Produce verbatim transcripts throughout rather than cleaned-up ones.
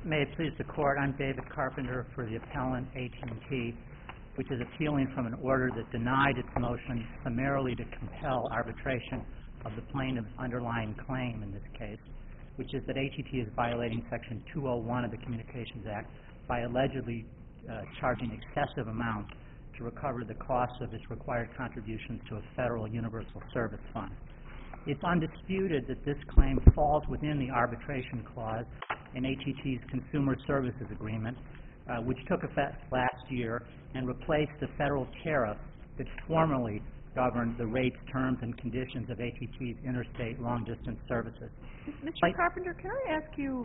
May it please the Court, I'm David Carpenter for the appellant A T and T, which is appealing from an order that denied its motion summarily to compel arbitration of the plaintiff's underlying claim in this case, which is that A T and T is violating Section two oh one of the Communications Act by allegedly uh, charging excessive amounts to recover the costs of its required contributions to a federal universal service fund. It's undisputed that this claim falls within the arbitration clause in A T and T's Consumer Services Agreement, uh, which took effect last year and replaced the federal tariff that formerly governed the rates, terms, and conditions of A T and T's interstate long-distance services. Mister Like, Carpenter, can I ask you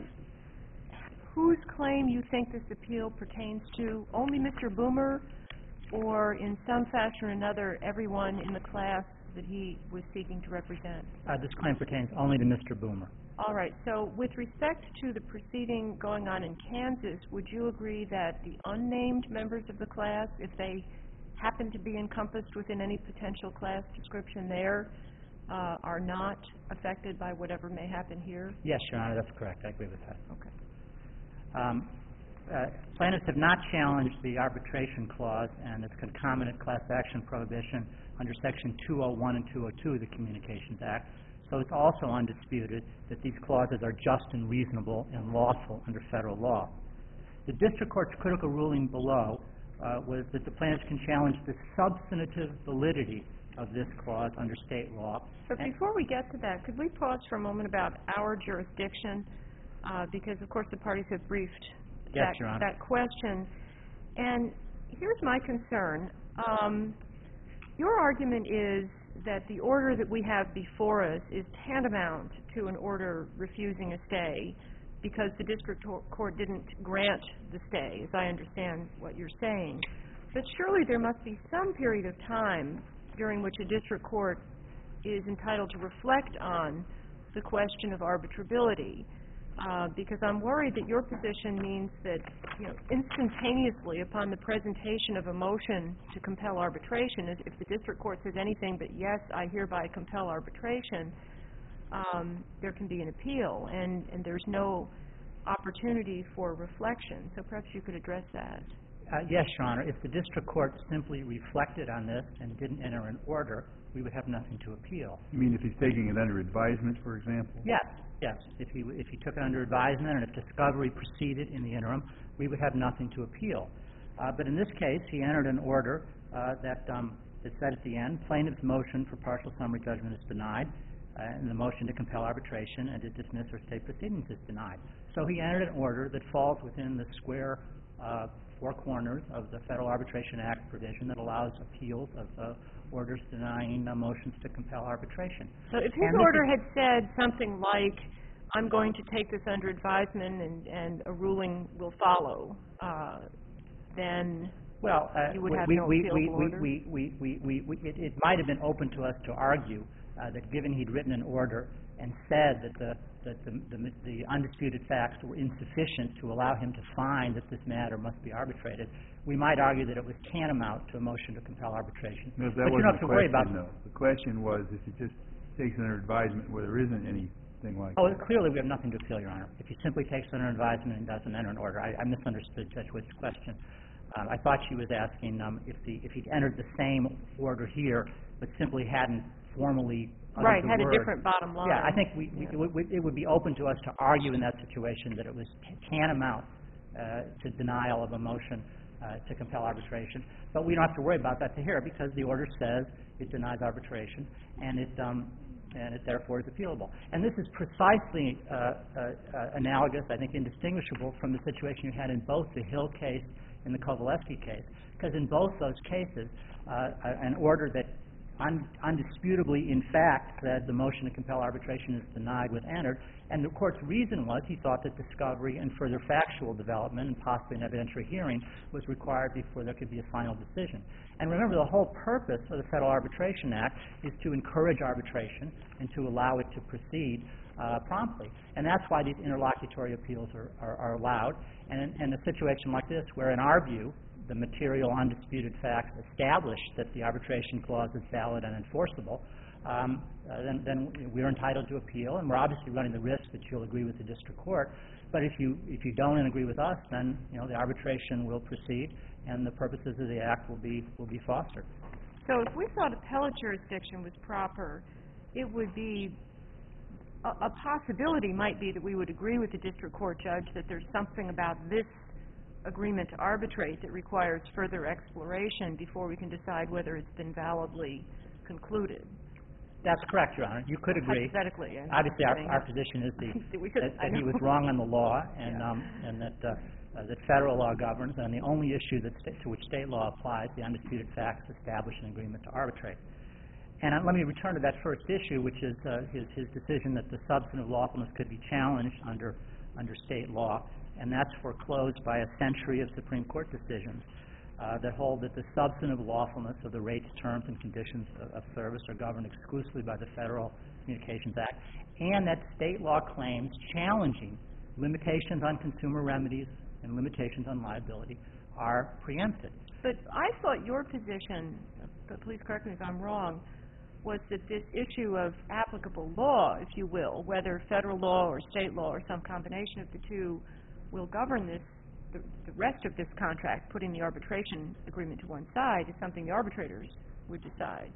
whose claim you think this appeal pertains to? Only Mister Boomer, or in some fashion or another, everyone in the class that he was seeking to represent? Uh, this claim pertains only to Mister Boomer. All right. So with respect to the proceeding going on in Kansas, would you agree that the unnamed members of the class, if they happen to be encompassed within any potential class description there, uh, are not affected by whatever may happen here? Yes, Your Honor, that's correct. I agree with that. Okay. Um, uh, plaintiffs have not challenged the arbitration clause and its concomitant class action prohibition under Section two oh one and two oh two of the Communications Act, so it's also undisputed that these clauses are just and reasonable and lawful under federal law. The district court's critical ruling below uh, was that the plaintiffs can challenge the substantive validity of this clause under state law. But before we get to that, could we pause for a moment about our jurisdiction? Uh, because, of course, the parties have briefed yes, that, Your Honor. that question. And here's my concern. Um, your argument is that the order that we have before us is tantamount to an order refusing a stay because the district court didn't grant the stay, as I understand what you're saying. But surely there must be some period of time during which a district court is entitled to reflect on the question of arbitrability, uh, because I'm worried that your position means that, you know, instantaneously upon the presentation of a motion to compel arbitration, if the district court says anything but yes, I hereby compel arbitration, um, there can be an appeal, and, and there's no opportunity for reflection. So perhaps you could address that. Uh, yes, Your Honor. If the district court simply reflected on this and didn't enter an order, we would have nothing to appeal. You mean if he's taking it under advisement, for example? Yes, yes. If he, if he took it under advisement and if discovery proceeded in the interim, we would have nothing to appeal. Uh, but in this case, he entered an order uh, that, um, that said at the end, plaintiff's motion for partial summary judgment is denied, uh, and the motion to compel arbitration and to dismiss or stay proceedings is denied. So he entered an order that falls within the square uh, four corners of the Federal Arbitration Act provision that allows appeals of uh, orders denying uh, motions to compel arbitration. So if his and order had said something like, I'm going to take this under advisement and, and a ruling will follow, uh, then well, uh, you would we, have we, no we, appealable we, order? we, we, we, we, we, it, it might have been open to us to argue uh, that given he'd written an order and said that the that the, the, the undisputed facts were insufficient to allow him to find that this matter must be arbitrated, we might argue that it was tantamount to a motion to compel arbitration. No, that but you don't have to wasn't the worry question, about. though. The question was if he just takes it under advisement where there isn't anything like Oh, that. clearly we have nothing to appeal, Your Honor. If he simply takes it under advisement and doesn't enter an order. I, I misunderstood Judge Witt's question. Um, I thought she was asking um, if, the, if he'd entered the same order here but simply hadn't formally Right, the had word. a different bottom line. Yeah, I think we, we, yeah. it, would, it would be open to us to argue in that situation that it was tantamount uh, to denial of a motion uh, to compel arbitration. But we don't have to worry about that to here because the order says it denies arbitration and it, um, and it therefore is appealable. And this is precisely uh, uh, uh, analogous, I think indistinguishable from the situation you had in both the Hill case and the Kovaleski case, because in both those cases, uh, an order that Un, undisputably, in fact, said the motion to compel arbitration is denied was entered, and the court's reason was he thought that discovery and further factual development and possibly an evidentiary hearing was required before there could be a final decision. And remember, the whole purpose of the Federal Arbitration Act is to encourage arbitration and to allow it to proceed uh, promptly. And that's why these interlocutory appeals are, are, are allowed. And in, in a situation like this, where in our view, the material undisputed facts establish that the arbitration clause is valid and enforceable, um, uh, then, then we're entitled to appeal, and we're obviously running the risk that you'll agree with the district court. But if you if you don't and agree with us, then you know the arbitration will proceed, and the purposes of the act will be will be fostered. So if we thought appellate jurisdiction was proper, it would be a, a possibility might be that we would agree with the district court judge that there's something about this agreement to arbitrate that requires further exploration before we can decide whether it's been validly concluded. That's correct, Your Honor. You could agree. Hypothetically. I'm Obviously, our, saying- our position is the, We could- that, I that he know. was wrong on the law, and Yeah. um, and that uh, uh, that federal law governs, and the only issue that sta- to which state law applies, the undisputed facts, establish an agreement to arbitrate. And uh, let me return to that first issue, which is uh, his his decision that the substantive lawfulness could be challenged under under state law, and that's foreclosed by a century of Supreme Court decisions uh, that hold that the substantive lawfulness of the rates, terms, and conditions of, of service are governed exclusively by the Federal Communications Act, and that state law claims challenging limitations on consumer remedies and limitations on liability are preempted. But I thought your position, but please correct me if I'm wrong, was that this issue of applicable law, if you will, whether federal law or state law or some combination of the two, will govern this, the, the rest of this contract, putting the arbitration agreement to one side, is something the arbitrators would decide.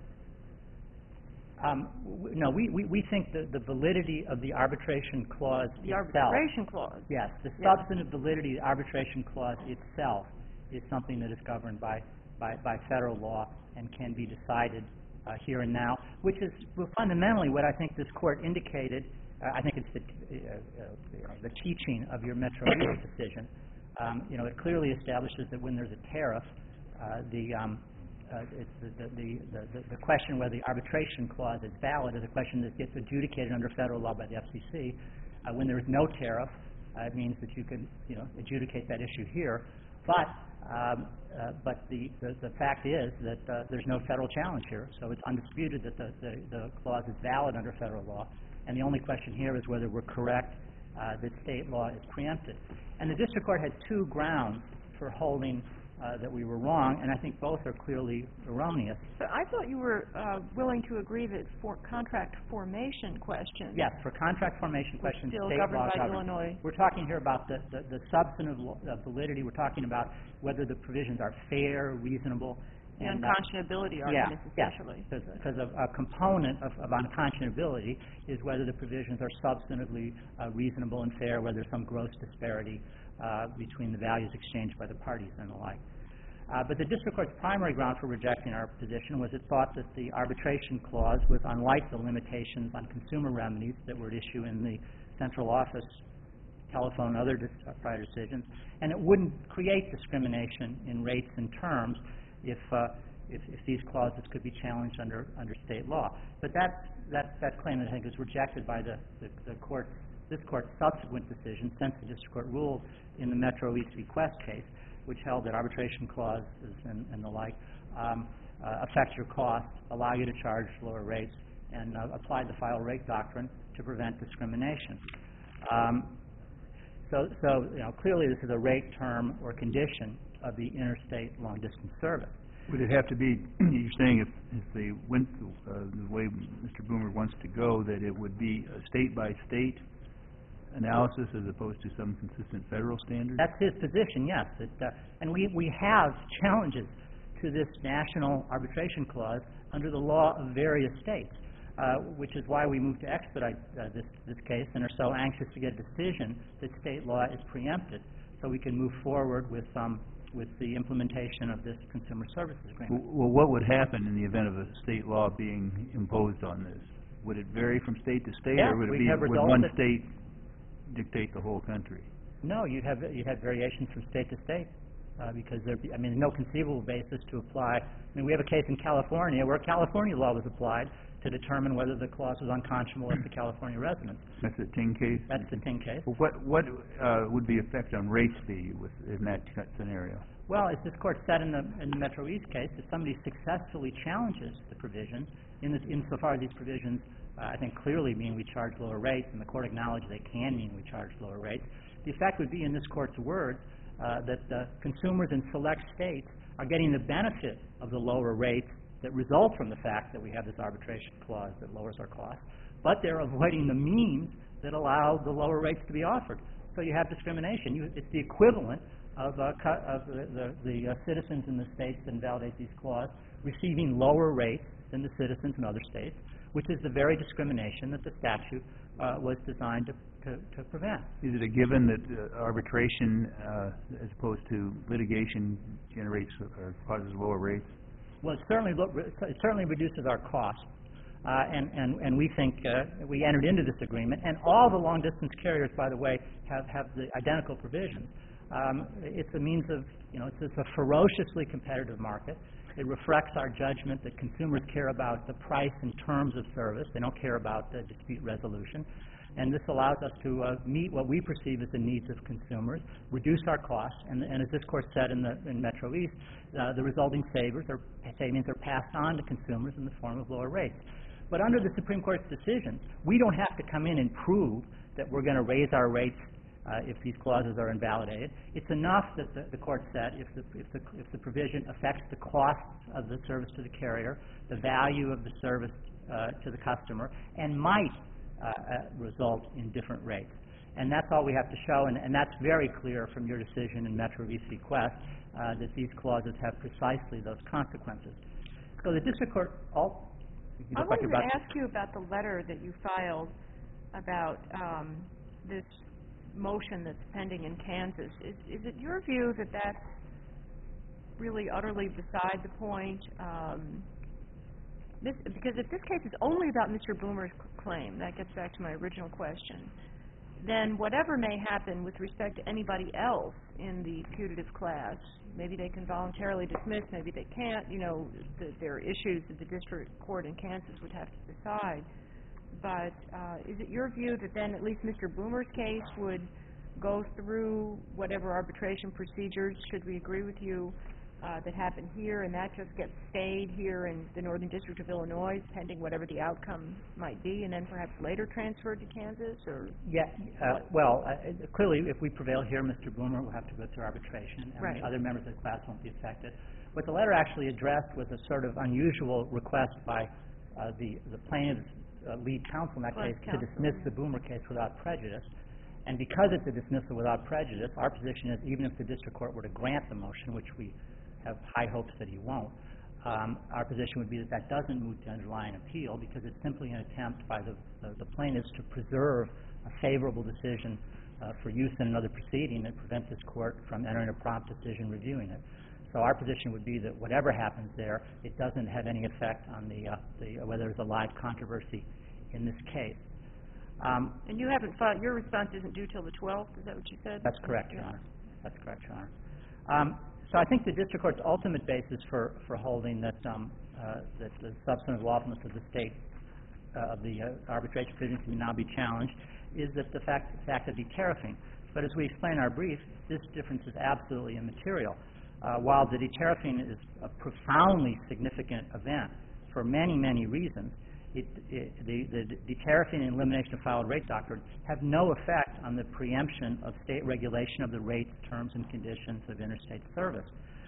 Um, w- no, we, we, we think that the validity of the arbitration clause The itself, arbitration clause. yes, the Yeah. substantive validity of the arbitration clause itself is something that is governed by, by, by federal law and can be decided uh, here and now, which is well, fundamentally what I think this court indicated. Uh, I think it's the, uh, uh, the teaching of your Metro East decision. Um, you know, it clearly establishes that when there's a tariff, uh, the um, Uh, it's the, the, the, the, the question whether the arbitration clause is valid is a question that gets adjudicated under federal law by the F C C. Uh, when there is no tariff, uh, it means that you can, you know, adjudicate that issue here. But um, uh, but the, the, the fact is that uh, there's no federal challenge here, so it's undisputed that the, the, the clause is valid under federal law. And the only question here is whether we're correct uh, that state law is preempted. And the district court had two grounds for holding Uh, that we were wrong, and I think both are clearly erroneous. But I thought you were uh, willing to agree that for contract formation questions Yes, for contract formation questions, still state governed law by governs. Illinois. We're talking here about the, the, the substantive lo- uh, validity. We're talking about whether the provisions are fair, reasonable, The and uh, unconscionability yeah, arguments, yeah, essentially. because a, a component of, of unconscionability is whether the provisions are substantively uh, reasonable and fair, whether there's some gross disparity uh, between the values exchanged by the parties and the like. Uh, but the district court's primary ground for rejecting our position was it thought that the arbitration clause was unlike the limitations on consumer remedies that were at issue in the central office, telephone, and other dis- uh, prior decisions, and it wouldn't create discrimination in rates and terms if, uh, if, if these clauses could be challenged under, under state law. But that, that, that claim, I think, is rejected by the, the, the court, this court's subsequent decision since the district court ruled in the Metro East Request case, which held that arbitration clauses and, and the like um, uh, affect your costs, allow you to charge lower rates, and uh, apply the file rate doctrine to prevent discrimination. Um, so, so you know, clearly this is a rate term or condition of the interstate long-distance service. Would it have to be, you're saying if, if they went uh, the way Mister Boomer wants to go, that it would be a state-by-state analysis as opposed to some consistent federal standard? That's his position, yes. It, uh, and we, we have challenges to this national arbitration clause under the law of various states, uh, which is why we moved to expedite uh, this, this case and are so anxious to get a decision that state law is preempted so we can move forward with, um, with the implementation of this consumer services agreement. Well, what would happen in the event of a state law being imposed on this? Would it vary from state to state, Yeah, or would it we be, have would results one that- state dictate the whole country? No, you'd have you'd have variations from state to state uh, because there. I mean, there's no conceivable basis to apply. I mean, we have a case in California where California law was applied to determine whether the clause was unconscionable as to California residents. That's the Ting case? That's the Ting case. Well, what what uh, would the effect on rates be with, in that t- scenario? Well, as this court said in the, in the Metro East case, if somebody successfully challenges the provision, in this, insofar as these provisions, uh, I think, clearly mean we charge lower rates, and the court acknowledged they can mean we charge lower rates, the effect would be, in this court's words, uh, that uh, consumers in select states are getting the benefit of the lower rates that result from the fact that we have this arbitration clause that lowers our costs, but they're avoiding the means that allow the lower rates to be offered. So you have discrimination. You, it's the equivalent of, uh, cu- of the, the, the uh, citizens in the states that invalidate these clauses receiving lower rates than the citizens in other states, which is the very discrimination that the statute uh, was designed to, to, to prevent. Is it a given that uh, arbitration, uh, as opposed to litigation, generates or causes lower rates? Well, it certainly, look, it certainly reduces our costs. Uh, and, and, and we think uh, we entered into this agreement, and all the long-distance carriers, by the way, have, have the identical provisions. Um, it's a means of, you know, it's, it's a ferociously competitive market. It reflects our judgment that consumers care about the price and terms of service. They don't care about the dispute resolution. And this allows us to uh, meet what we perceive as the needs of consumers, reduce our costs, and, and as this Court said in, the, in Metro East, uh, the resulting savings are, savings are passed on to consumers in the form of lower rates. But under the Supreme Court's decision, we don't have to come in and prove that we're going to raise our rates uh, if these clauses are invalidated. It's enough that the, the Court said if the, if, the, if the provision affects the cost of the service to the carrier, the value of the service uh, to the customer, and might uh, uh, result in different rates. And that's all we have to show, and, and that's very clear from your decision in Metro V C Quest uh, that these clauses have precisely those consequences. So the District Court... all. I wanted to ask you about the letter that you filed about um, this motion that's pending in Kansas. Is, is it your view that that's really utterly beside the point? Um, this, because if this case is only about Mister Boomer's claim, that gets back to my original question, then whatever may happen with respect to anybody else in the putative class, maybe they can voluntarily dismiss, maybe they can't, you know, the, there are issues that the district court in Kansas would have to decide. But uh, is it your view that then at least Mister Boomer's case would go through whatever arbitration procedures, should we agree with you, uh, that happen here, and that just gets stayed here in the Northern District of Illinois, pending whatever the outcome might be, and then perhaps later transferred to Kansas? Or yeah, uh, well, uh, clearly, if we prevail here, Mister Boomer will have to go through arbitration, and right. the other members of the class won't be affected. What the letter actually addressed was a sort of unusual request by uh, the, the plaintiff's uh, lead counsel in that Class case counsel, to dismiss yeah. the Boomer case without prejudice. And because it's a dismissal without prejudice, our position is even if the district court were to grant the motion, which we have high hopes that he won't, um, our position would be that that doesn't move to underlying appeal because it's simply an attempt by the, the, the plaintiffs to preserve a favorable decision uh, for use in another proceeding that prevents this court from entering a prompt decision reviewing it. So our position would be that whatever happens there, it doesn't have any effect on the, uh, the uh, whether there's a live controversy in this case. Um, and you haven't filed, your response isn't due till the twelfth, is that what you said? That's correct, Your Honor. That's correct, Your Honor. Um, so I think the district court's ultimate basis for, for holding that, um, uh, that the substantive lawfulness of the state uh, of the uh, arbitration provision can now be challenged is that the fact, the fact of de-tariffing. But as we explain in our brief, this difference is absolutely immaterial. Uh, while the de-tariffing is a profoundly significant event for many, many reasons, It, it, the, the de-tariffing and elimination of filed rate doctrine have no effect on the preemption of state regulation of the rates, terms, and conditions of interstate service.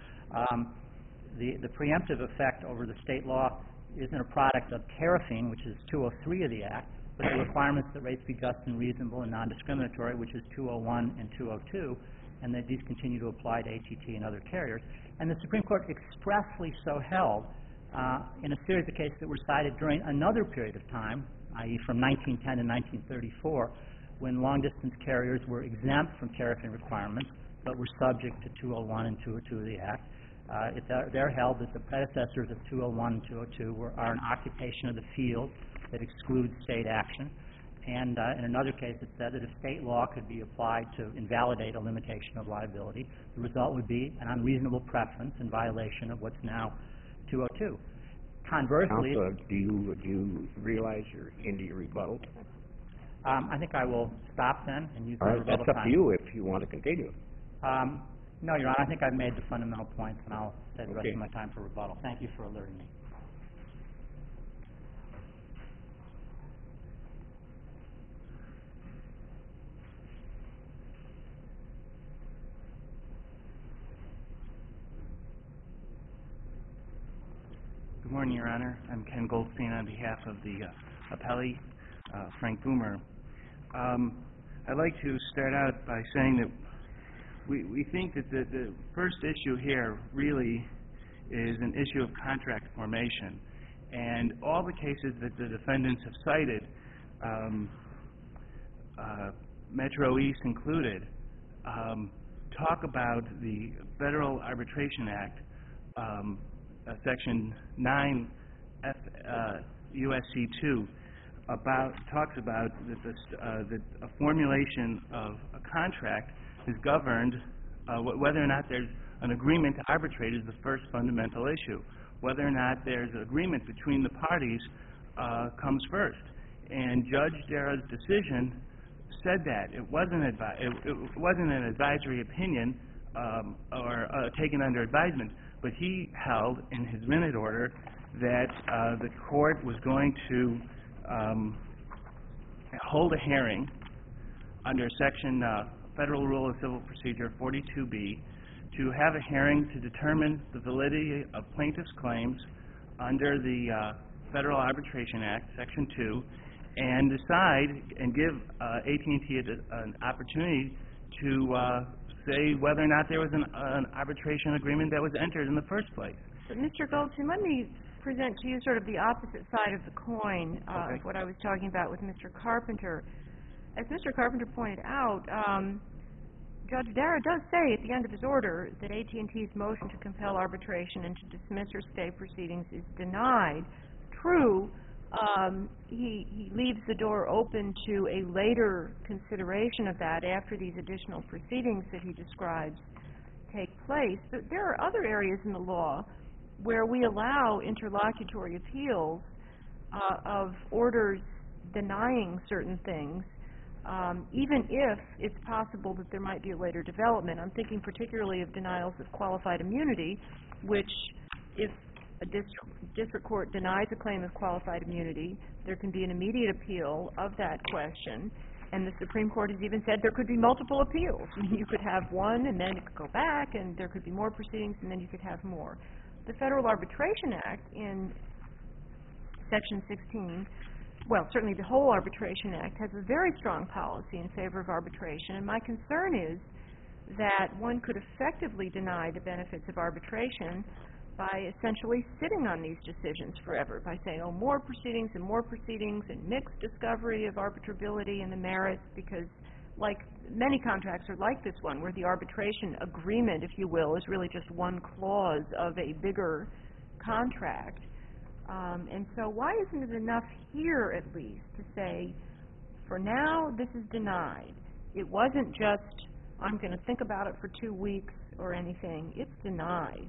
Um, the, the preemptive effect over the state law isn't a product of tariffing, which is two oh three of the Act, but the requirements that rates be just and reasonable and non-discriminatory, which is two oh one and two oh two, and that these continue to apply to A T T and other carriers. And the Supreme Court expressly so held Uh, in a series of cases that were cited during another period of time, that is from nineteen ten to nineteen thirty-four, when long-distance carriers were exempt from tariffing requirements but were subject to two oh one and two oh two of the Act. Uh, it's, uh, they're held that the predecessors of two oh one and two oh two were, are an occupation of the field that excludes state action. And uh, in another case, it said that if state law could be applied to invalidate a limitation of liability, the result would be an unreasonable preference in violation of what's now two oh two. Conversely, Counsel, do you do you realize you're into your rebuttal? Um, I think I will stop then and use All my right, rebuttal that's up time. to you if you want to continue. Um, no, Your Honor, I think I've made the fundamental points, and I'll save the rest Okay. of my time for rebuttal. Thank you for alerting me. Good morning, Your Honor. I'm Ken Goldstein on behalf of the uh, appellee, uh, Frank Boomer. Um, I'd like to start out by saying that we, we think that the, the first issue here really is an issue of contract formation. And all the cases that the defendants have cited, um, uh, Metro East included, um, talk about the Federal Arbitration Act, um, uh, Section nine F, uh, U S C two, about talks about that, the, uh, that a formulation of a contract is governed uh, wh whether or not there's an agreement to arbitrate is the first fundamental issue. Whether or not there's an agreement between the parties uh, comes first. And Judge Dara's decision said that. It wasn't, advi it, it wasn't an advisory opinion um, or uh, taken under advisement, but he held in his minute order that uh, the court was going to um, hold a hearing under Section uh, Federal Rule of Civil Procedure forty-two B to have a hearing to determine the validity of plaintiff's claims under the uh, Federal Arbitration Act, Section two, and decide and give uh, A T and T an opportunity to uh, say whether or not there was an, an arbitration agreement that was entered in the first place. But Mister Goldstein, let me present to you sort of the opposite side of the coin uh, Okay. of what I was talking about with Mister Carpenter. As Mister Carpenter pointed out, um, Judge Dara does say at the end of his order that A T and T's motion to compel arbitration and to dismiss or stay proceedings is denied. True, um, he, he leaves the door open to a later consideration of that after these additional proceedings that he describes take place. But there are other areas in the law where we allow interlocutory appeals uh, of orders denying certain things, um, even if it's possible that there might be a later development. I'm thinking particularly of denials of qualified immunity, which if a district, district court denies a claim of qualified immunity, there can be an immediate appeal of that question. And the Supreme Court has even said there could be multiple appeals. You could have one and then it could go back, and there could be more proceedings and then you could have more. The Federal Arbitration Act in Section sixteen, well, certainly the whole Arbitration Act, has a very strong policy in favor of arbitration, and my concern is that one could effectively deny the benefits of arbitration by essentially sitting on these decisions forever, by saying, oh, more proceedings and more proceedings and mixed discovery of arbitrability and the merits, because like many contracts are like this one, where the arbitration agreement, if you will, is really just one clause of a bigger contract. Um, and so why isn't it enough here, at least, to say, for now, this is denied. It wasn't just, I'm going to think about it for two weeks or anything. It's denied.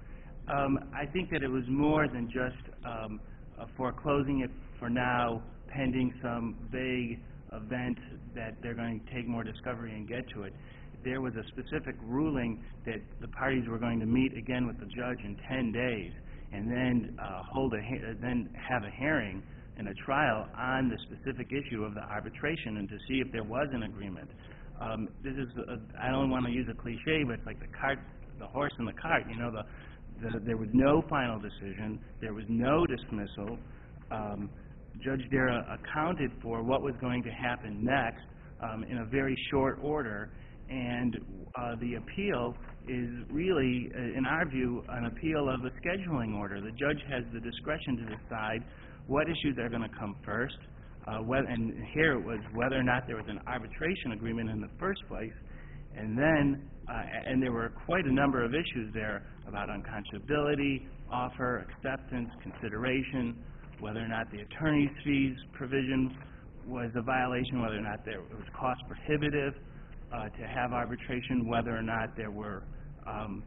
Um, I think that it was more than just um, uh, foreclosing it for now, pending some vague event that they're going to take more discovery and get to it. There was a specific ruling that the parties were going to meet again with the judge in ten days and then uh, hold a he- then have a hearing and a trial on the specific issue of the arbitration and to see if there was an agreement. Um, this is a, I don't want to use a cliche, but it's like the cart, the horse and the cart. You know, the, the there was no final decision, there was no dismissal. Um, Judge Dara accounted for what was going to happen next um, in a very short order, and uh, the appeal is really, uh, in our view, an appeal of a scheduling order. The judge has the discretion to decide what issues are going to come first, uh, whether, and here it was whether or not there was an arbitration agreement in the first place, and then, uh, and there were quite a number of issues there about unconscionability, offer, acceptance, consideration, whether or not the attorney's fees provision was a violation, whether or not there, it was cost prohibitive uh, to have arbitration, whether or not there were um,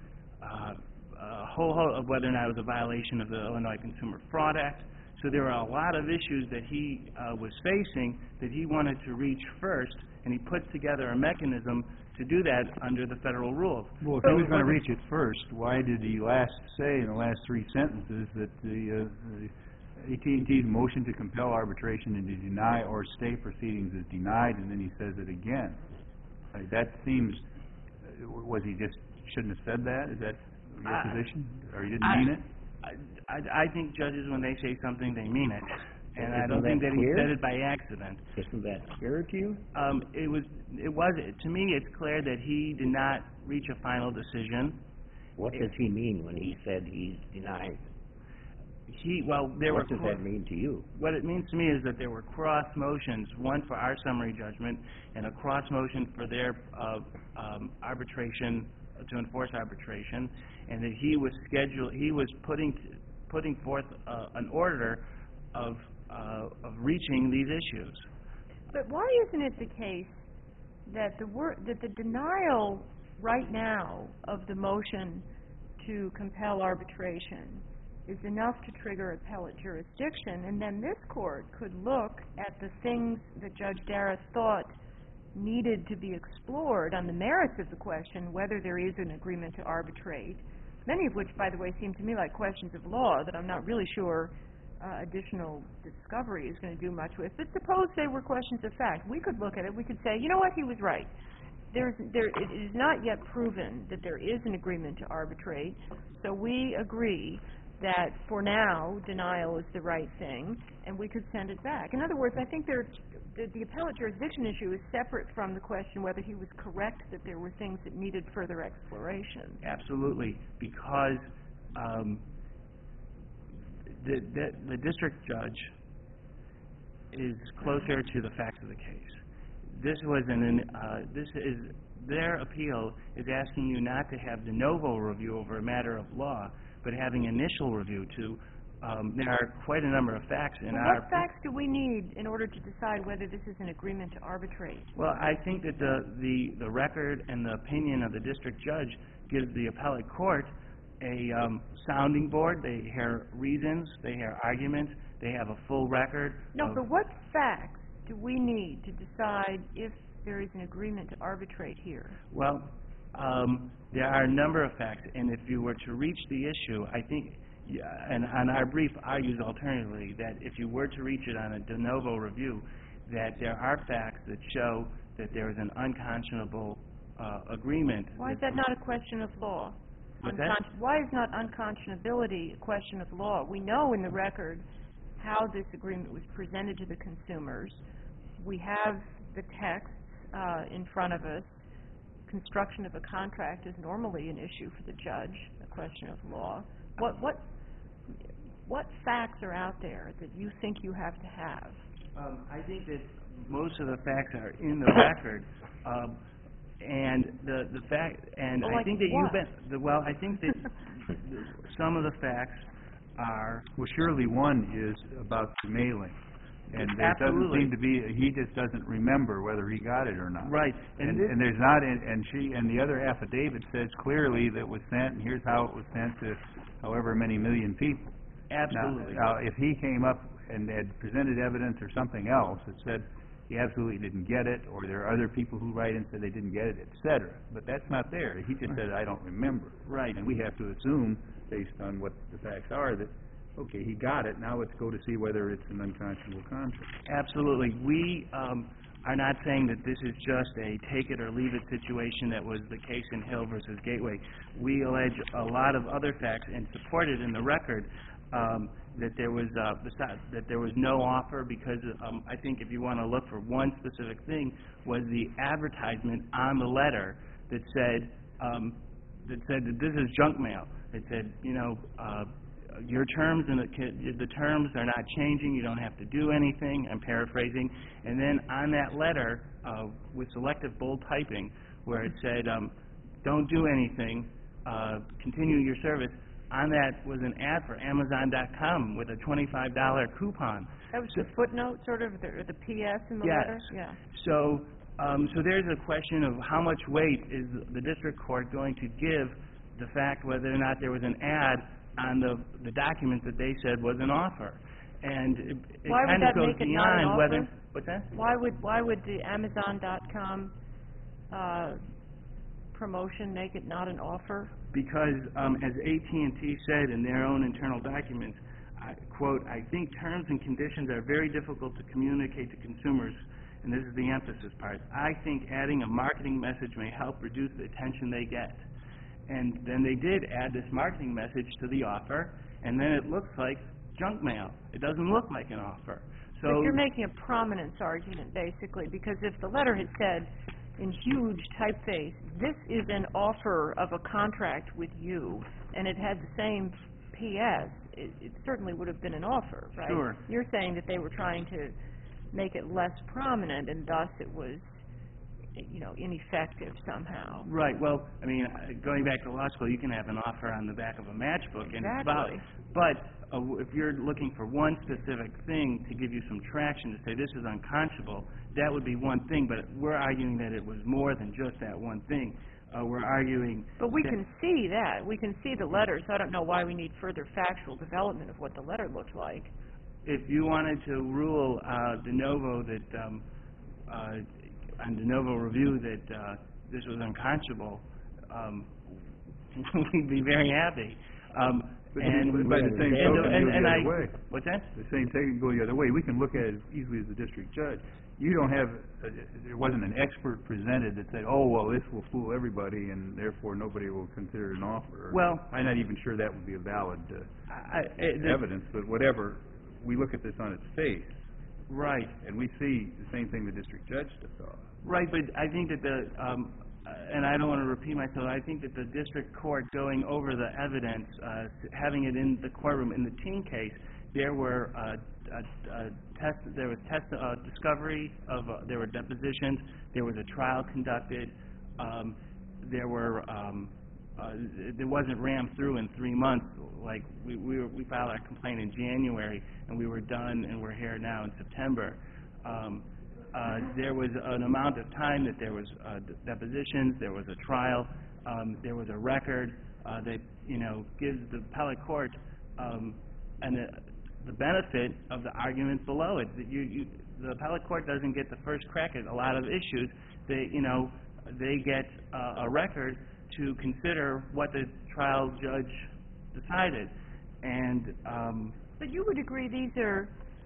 uh, a whole host of whether or not it was a violation of the Illinois Consumer Fraud Act. So there were a lot of issues that he uh, was facing that he wanted to reach first, and he put together a mechanism to do that under the federal rules. Well, if So he was going to it reach it first, why did he last say in the last three sentences that the, uh, the A T and T's motion to compel arbitration and to deny or stay proceedings is denied, and then he says it again? Uh, that seems, uh, was he just shouldn't have said that? Is that your Uh, position? Or he didn't I- mean it? I, I, I think judges, when they say something, they mean it. And I Isn't don't think that that he clear? said it by accident. Isn't that clear to you? Um, it was, it was, to me, it's clear that he did not reach a final decision. What does he mean when he said he's denying? He, well, there What were... does that mean to you? What it means to me is that there were cross motions, one for our summary judgment and a cross motion for their uh, um, arbitration, uh, to enforce arbitration, and that he was scheduled, he was putting putting forth uh, an order of uh, of reaching these issues. But why isn't it the case that the wor- that the denial right now of the motion to compel arbitration is enough to trigger appellate jurisdiction, and then this court could look at the things that Judge Darras thought needed to be explored on the merits of the question, whether there is an agreement to arbitrate, many of which, by the way, seem to me like questions of law that I'm not really sure uh, additional discovery is going to do much with. But suppose they were questions of fact. We could look at it. We could say, you know what, he was right. There's, there, it is not yet proven that there is an agreement to arbitrate, so we agree that for now denial is the right thing, and we could send it back. In other words, I think there, the, the appellate jurisdiction issue is separate from the question whether he was correct that there were things that needed further exploration. Absolutely, because um, the, the, the district judge is closer to the facts of the case. This was an, uh, this is, their appeal is asking you not to have de novo review over a matter of law, but having initial review to, um, there are quite a number of facts in well, our... what facts do we need in order to decide whether this is an agreement to arbitrate? Well, I think that the, the, the record and the opinion of the district judge gives the appellate court a um, sounding board. They hear reasons, they hear arguments, they have a full record. No, of, but what facts do we need to decide if there is an agreement to arbitrate here? Well, um, there are a number of facts, and if you were to reach the issue, I think, yeah, and, and our brief argues alternatively, that if you were to reach it on a de novo review, that there are facts that show that there is an unconscionable uh, agreement. Why is that not a question of law? What's that? Unconsci- Why is not unconscionability a question of law? We know in the record how this agreement was presented to the consumers. We have the text uh, in front of us. Construction of a contract is normally an issue for the judge, a question of law. What what what facts are out there that you think you have to have? Um, I think that most of the facts are in the record, um, and the the fact, and Well, I like think that what? you've been. The, well, I think that some of the facts are. Well, surely one is about the mailing. And there doesn't Absolutely. seem to be, he just doesn't remember whether he got it or not. Right. And, And this- and there's not, and, and she, and the other affidavit says clearly that it was sent, and here's how it was sent to however many million people. Absolutely. Now, now, if he came up and had presented evidence or something else that said he absolutely didn't get it, or there are other people who write and say they didn't get it, et cetera, but that's not there. He just said, I don't remember. Right. And we have to assume, based on what the facts are, that okay, he got it, now let's go to see whether it's an unconscionable contract. Absolutely. We um, are not saying that this is just a take-it-or-leave-it situation that was the case in Hill versus Gateway. We allege a lot of other facts and support it in the record um, that there was uh, besides, that there was no offer because um, I think if you want to look for one specific thing was the advertisement on the letter that said um, that said that this is junk mail. It said, you know, uh, your terms and the, the terms are not changing. You don't have to do anything. I'm paraphrasing. And then on that letter, uh, with selective bold typing, where it said, um, "Don't do anything. Uh, continue your service." On that was an ad for Amazon dot com with a twenty-five dollar coupon. That was the footnote, sort of, the, or the P S in the Yes. letter? Yeah. So, um, so there's a question of how much weight is the district court going to give the fact whether or not there was an ad on the the document that they said was an offer, and it, it Why would kind of that goes make it not an beyond offer? whether. What's that? Why would why would the Amazon dot com uh, promotion make it not an offer? Because um, as A T and T said in their own internal documents, I, quote, "I think terms and conditions are very difficult to communicate to consumers," and this is the emphasis part. "I think adding a marketing message may help reduce the attention they get." And then they did add this marketing message to the offer, and then it looks like junk mail. It doesn't look like an offer. So But you're making a prominence argument, basically, because if the letter had said in huge typeface, this is an offer of a contract with you, and it had the same P S, it, it certainly would have been an offer, right? Sure. You're saying that they were trying to make it less prominent, and thus it was, you know, ineffective somehow. Right. Well, I mean, uh, going back to law school, you can have an offer on the back of a matchbook, and it's valid. Exactly. But uh, w- if you're looking for one specific thing to give you some traction to say this is unconscionable, that would be one thing. But we're arguing that it was more than just that one thing. Uh, we're arguing. But we that can see that. We can see the letter, so I don't know why we need further factual development of what the letter looked like. if you wanted to rule uh, de novo that um, uh, on de novo review that uh, this was unconscionable, um, we'd be very happy. Um, But and you- by the same and, token, and, go the and other I, way. what's that? The same thing can go the other way. We can look at it as easily as the district judge. You don't have, uh, there wasn't an expert presented that said, oh, well, this will fool everybody, and therefore nobody will consider it an offer. Well- I'm not even sure that would be a valid uh, I, I, the- evidence, but whatever, we look at this on its face, right. and we see the same thing the district judge saw. Right, but I think that the, um, uh, and I don't want to repeat myself, I think that the district court going over the evidence, uh, having it in the courtroom, in the Ting case, there were, uh, uh, uh, test, there was test, uh, discovery of, uh, there were depositions, there was a trial conducted, um, there were, um, uh, it wasn't rammed through in three months, like, we, we, were, we filed our complaint in January, and we were done, and we're here now in September. Um, Uh, there was an amount of time that there was uh, d- depositions, there was a trial, um, there was a record uh, that, you know, gives the appellate court um, and the, the benefit of the argument below it. That you, you, the appellate court doesn't get the first crack at a lot of issues. They, you know, they get uh, a record to consider what the trial judge decided. And um, But you would agree these are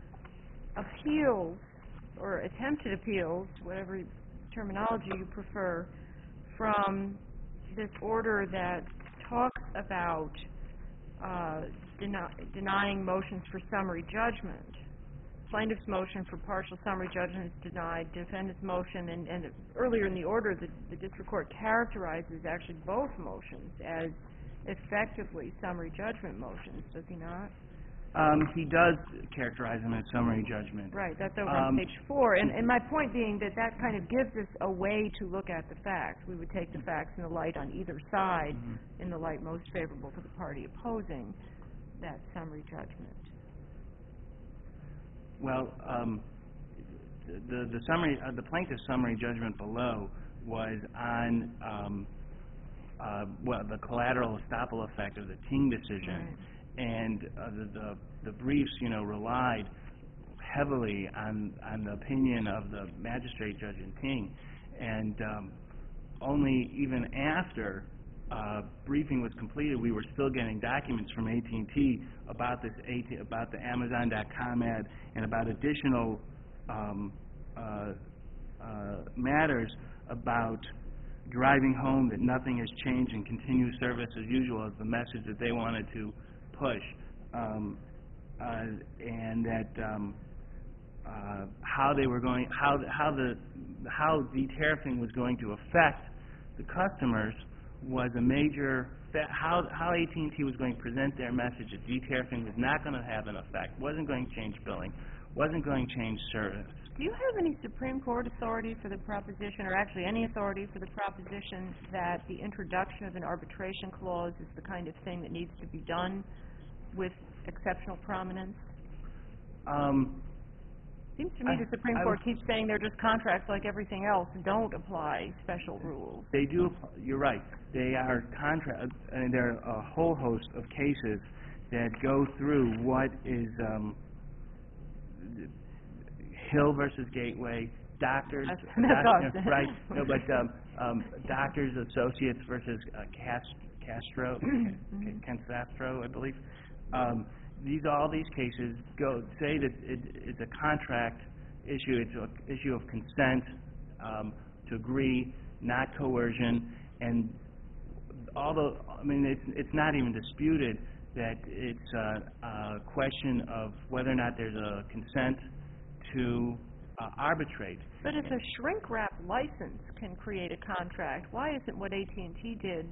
appeals, or attempted appeals, whatever terminology you prefer, from this order that talks about uh, deni- denying motions for summary judgment. Plaintiff's motion for partial summary judgment is denied, defendant's motion, and, and earlier in the order, the, the district court characterizes actually both motions as effectively summary judgment motions, does he not? um, he does characterize them as summary judgment. Right, that's over Um, on page four. And, and my point being that that kind of gives us a way to look at the facts. We would take the facts in the light on either side, Mhm. in the light most favorable to the party opposing that summary judgment. Well, um, the, the summary, uh, the plaintiff's summary judgment below was on, um, uh, well, the collateral estoppel effect of the Ting decision. Right. And uh, the, the, the briefs, you know, relied heavily on, on the opinion of the magistrate judge in Ting. And um, only even after uh, briefing was completed, we were still getting documents from A T and T about this A T, about the Amazon dot com ad and about additional um, uh, uh, matters about driving home that nothing has changed and continue service as usual as the message that they wanted to push, um, uh, and that um, uh, how they were going, how the, how the how de-tariffing was going to affect the customers was a major fa- how how A T and T was going to present their message that de-tariffing was not going to have an effect, wasn't going to change billing, wasn't going to change service. Do you have any Supreme Court authority for the proposition, or actually any authority for the proposition, that the introduction of an arbitration clause is the kind of thing that needs to be done with exceptional prominence? Um, Seems to me I- the Supreme I Court would- keeps saying they're just contracts like everything else, don't apply special rules. They do, you're right, they are contract, and there are a whole host of cases that go through what is, um, Hill versus Gateway, doctors, That's- that's doc- us. right, no, but, um, um, doctors associates versus uh, Cast- Castro, Mhm. Cansastro, I believe. Um, these, all these cases go, say that it, it's a contract issue, it's an issue of consent, um, to agree, not coercion, and although, I mean, it's, it's not even disputed that it's a, a question of whether or not there's a consent to uh, arbitrate. But if a shrink wrap license can create a contract, why isn't what A T and T did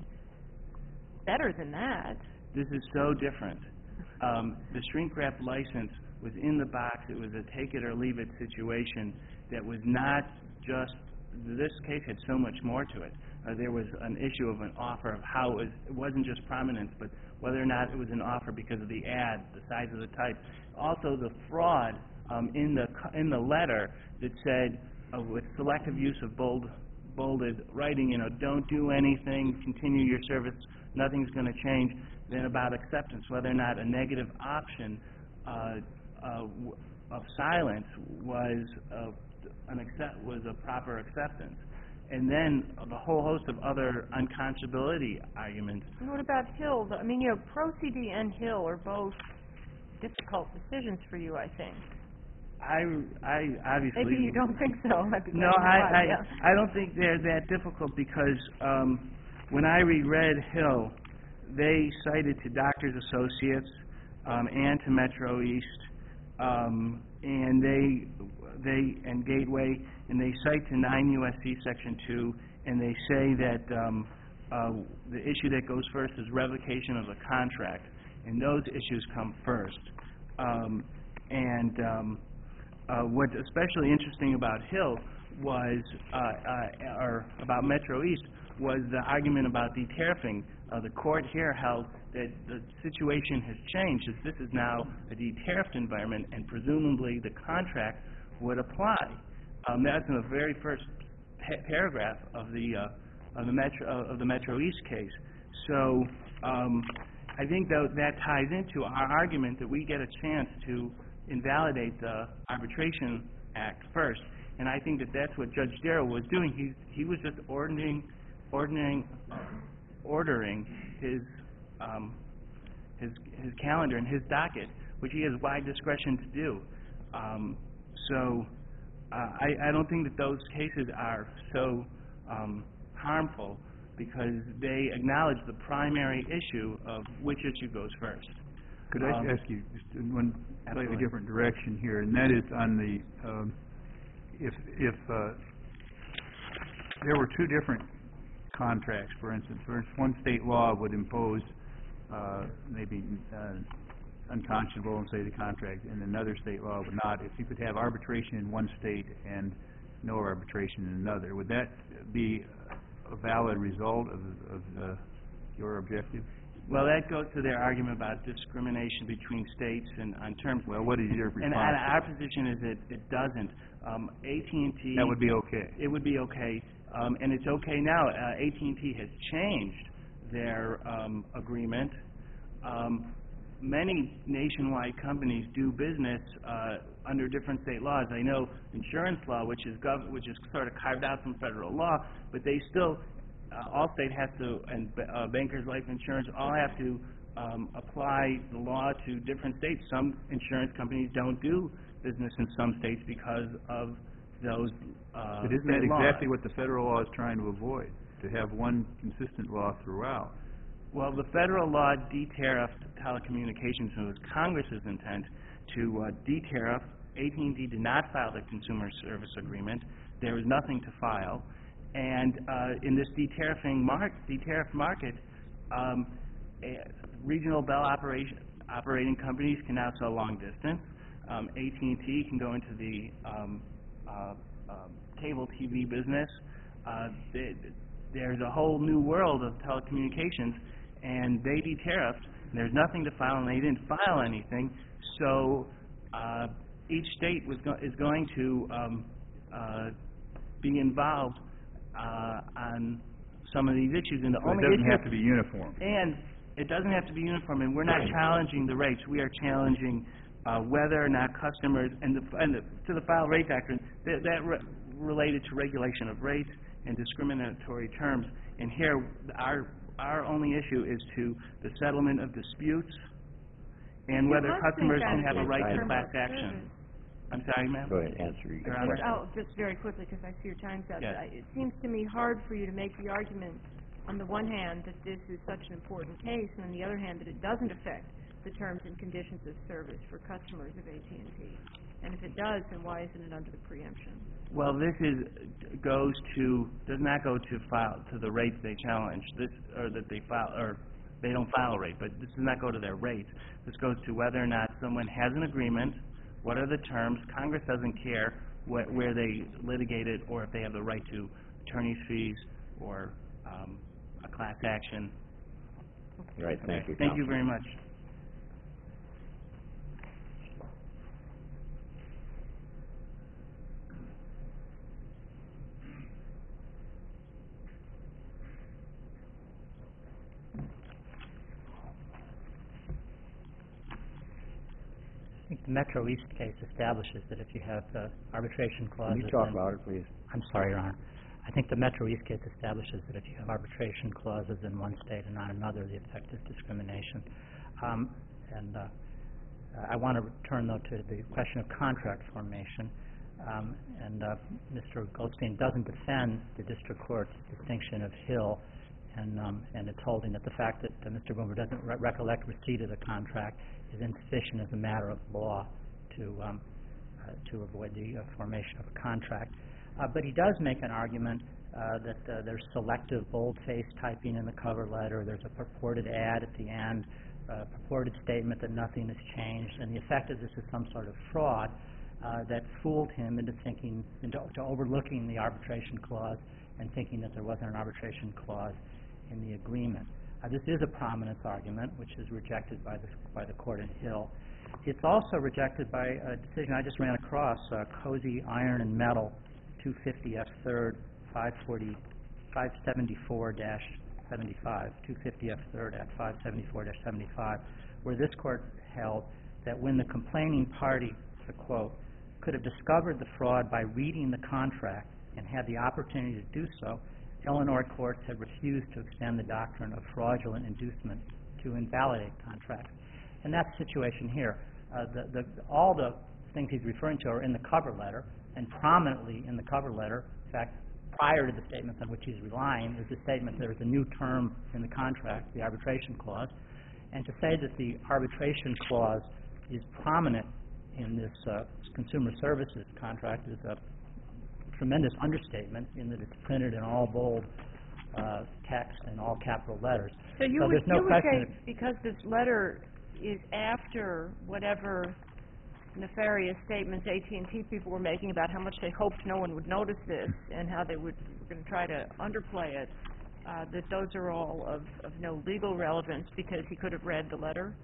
better than that? This is so different. Um, the shrink wrap license was in the box. It was a take it or leave it situation that was not just, this case had so much more to it. Uh, there was an issue of an offer of how it was, it wasn't just prominence, but whether or not it was an offer because of the ad, the size of the type. Also the fraud um, in the co- in the letter that said, uh, with selective use of bold, bolded writing, you know, don't do anything, continue your service, nothing's going to change. Then about acceptance, whether or not a negative option uh, uh, w- of silence was uh, an accept was a proper acceptance. And then the whole host of other unconscionability arguments. And what about Hill? I mean, you know, Pro C D and Hill are both difficult decisions for you, I think. I, I obviously... Maybe you don't think so. I'd be glad No, to I, know, I, yeah. I don't think they're that difficult because um, when I reread Hill, they cited to Doctors Associates um, and to Metro East, um, and they, they and Gateway, and they cite to nine U S C Section two, and they say that um, uh, the issue that goes first is revocation of the contract, and those issues come first. Um, and um, uh, what's especially interesting about Hill was, uh, uh, or about Metro East, was the argument about de-tariffing. Uh, the court here held that the situation has changed, as this is now a de-tariffed environment, and presumably the contract would apply. Um, that's in the very first pa paragraph of the uh, of the Metro uh, of the Metro East case. So um, I think that that ties into our argument that we get a chance to invalidate the Arbitration Act first, and I think that that's what Judge Darrow was doing. He he was just ordering ordering ordering his um, his his calendar and his docket, which he has wide discretion to do. Um, so uh, I, I don't think that those cases are so um, harmful because they acknowledge the primary issue of which issue goes first. Could I Um, ask you just in one slightly absolutely. different direction here, and that is on the, um, if, if uh, there were two different contracts, for instance, where one state law would impose uh, maybe uh, unconscionable and say the contract, and another state law would not. If you could have arbitration in one state and no arbitration in another, would that be a valid result of, of uh, your objective? Well, that goes to their argument about discrimination between states and on terms. Well, what is your response? And, and our position is that it doesn't. Um, A T and T. That would be okay. It would be okay, um, and it's okay now. Uh, A T and T has changed their um, agreement. Um, many nationwide companies do business uh, under different state laws. I know insurance law, which is gov- which is sort of carved out from federal law, but they still. Uh, Allstate has to, and uh, Bankers Life Insurance, all have to um, apply the law to different states. Some insurance companies don't do business in some states because of those uh, But isn't state that laws. exactly what the federal law is trying to avoid, to have one consistent law throughout? Well, the federal law de-tariffed telecommunications, and it was Congress's intent to uh, de-tariff. A T and T did not file the consumer service agreement. There was nothing to file. And uh, in this de-tariffing mar de-tariffed market, um, a, regional Bell operation, operating companies can now sell long distance. Um, A T and T can go into the um, uh, uh, cable T V business. Uh, they, there's a whole new world of telecommunications, and they de-tariffed. There's nothing to file, and they didn't file anything. So uh, each state was go is going to um, uh, be involved Uh, on some of these issues, and the So only it doesn't issue, have to be uniform. and it doesn't have to be uniform, and we're not challenging the rates. We are challenging uh, whether or not customers, and, the, and the, to the file rate doctrine, that, that re related to regulation of rates and discriminatory terms. And here, our our only issue is to the settlement of disputes and whether You must customers think can that's have a in right to terms class of action. service. I'm sorry, ma'am? Go ahead, answer your Your Honor. question. Oh, just very quickly, because I see your time's up. Yes. I- It seems to me hard for you to make the argument on the one hand, that this is such an important case, and on the other hand, that it doesn't affect the terms and conditions of service for customers of A T and T? And if it does, then why isn't it under the preemption? Well, this is, goes to, does not go to file, to the rates they challenge, this, or that they file, or they don't file a rate, but this does not go to their rates. This goes to whether or not someone has an agreement, what are the terms. Congress doesn't care wh where they litigate it, or if they have the right to attorney's fees, or um, a class action. Right, thank you, Thank you Counsel. very much. I think the Metro East case establishes that if you have uh, arbitration Can clauses... you talk in- louder, please? I'm sorry, Your Honor. I think the Metro East case establishes that if you have arbitration clauses in one state and not another, the effect is discrimination. Um, and uh, I want to return, though, to the question of contract formation. Um, and uh, Mister Goldstein doesn't defend the district court's distinction of Hill and, um, and its holding that the fact that uh, Mister Boomer doesn't re recollect receipt of the contract is insufficient as a matter of law to, um, uh, to avoid the uh, formation of a contract. Uh, but he does make an argument uh, that uh, there's selective boldface typing in the cover letter, there's a purported ad at the end, a purported statement that nothing has changed, and the effect of this is some sort of fraud uh, that fooled him into thinking, into to overlooking the arbitration clause and thinking that there wasn't an arbitration clause in the agreement. Uh, this is a prominence argument, which is rejected by the, by the court in Hill. It's also rejected by a decision I just ran across, uh, Cozy Iron and Metal, two fifty F third, five forty, five seventy-four seventy-five, two fifty F third at five seventy-four seventy-five, where this court held that when the complaining party, to quote, could have discovered the fraud by reading the contract and had the opportunity to do so, Illinois courts have refused to extend the doctrine of fraudulent inducement to invalidate contracts. And that's the situation here. Uh, the, the, all the things he's referring to are in the cover letter, and prominently in the cover letter, in fact, prior to the statements on which he's relying, is the statement there is a new term in the contract, the arbitration clause. And to say that the arbitration clause is prominent in this uh, consumer services contract is a tremendous understatement in that it's printed in all bold uh, text and all capital letters. So you so would, there's no you would question say because this letter is after whatever nefarious statements A T and T people were making about how much they hoped no one would notice this and how they would, were going to try to underplay it, uh, that those are all of, of no legal relevance because he could have read the letter?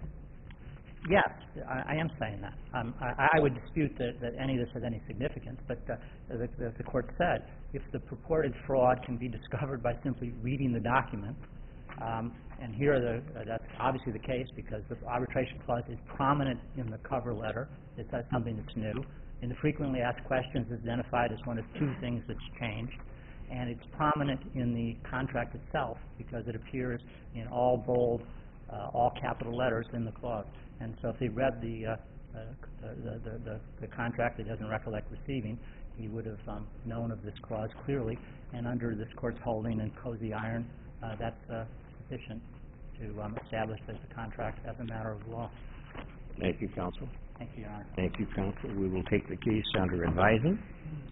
Yes, I, I am saying that. Um, I, I would dispute that, that any of this has any significance, but uh, as, the, as the court said, if the purported fraud can be discovered by simply reading the document, um, and here the, uh, that's obviously the case because the arbitration clause is prominent in the cover letter. It's uh, something that's new. In the frequently asked questions, it's identified as one of two things that's changed, and it's prominent in the contract itself because it appears in all bold, uh, all capital letters in the clause. And so if he read the, uh, uh, the, the, the, the contract that he doesn't recollect receiving, he would have um, known of this clause clearly, and under this court's holding in Cozy Iron, uh, that's uh, sufficient to um, establish that the contract as a matter of law. Thank you, Counsel. Thank you, Your Honor. Thank you, Counsel. We will take the case under advisement.